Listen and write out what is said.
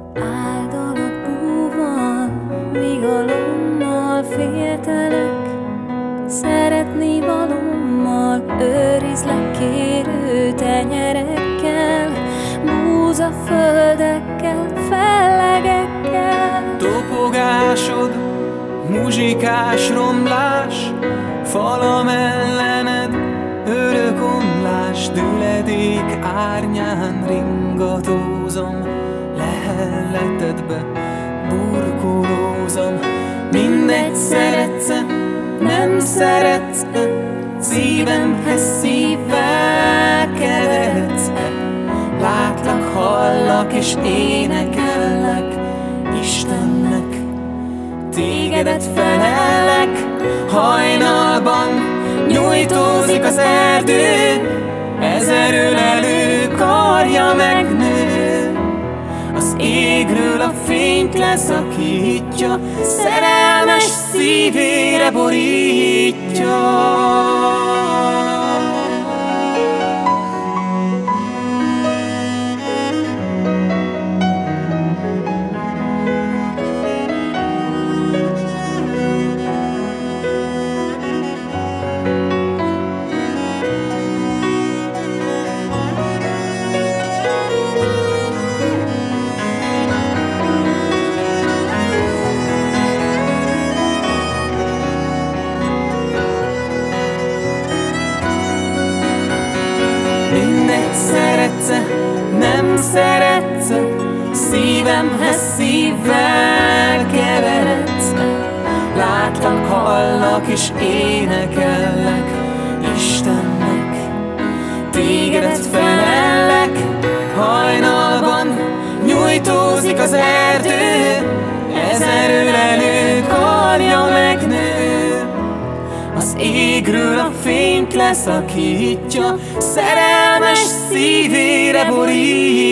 Áldalak búval, vigalommal féltelek, szeretni valommal, őrizlek kérő tenyerekkel, búzaföldekkel, fellegekkel. Topogásod, muzsikás romlás, falam ellened örökomlás, düledék árnyán ringatózom, lehelletedbe burkolózom. Mindegy, szeretsz-e, nem szeretsz-e, szívemhez szívvel keveredsz-e. Látlak, hallak és énekellek Istennek, tégedet felellek. Hajnalban nyújtózik az erdő, ezer ölelő karja megnő. Az égről a fényt leszakítja, szerelmes szívére borítja. Mindegy, szeretsz-e, nem szeretsz-e, szívemhez szívvel keveredsz-e. Látlak, hallak és énekellek Istennek, tégedet felellek. Hajnalban nyújtózik az erdő, ezer ölelő karja megnő. Az égről a fényt leszakítja, szerelmes szívére borít.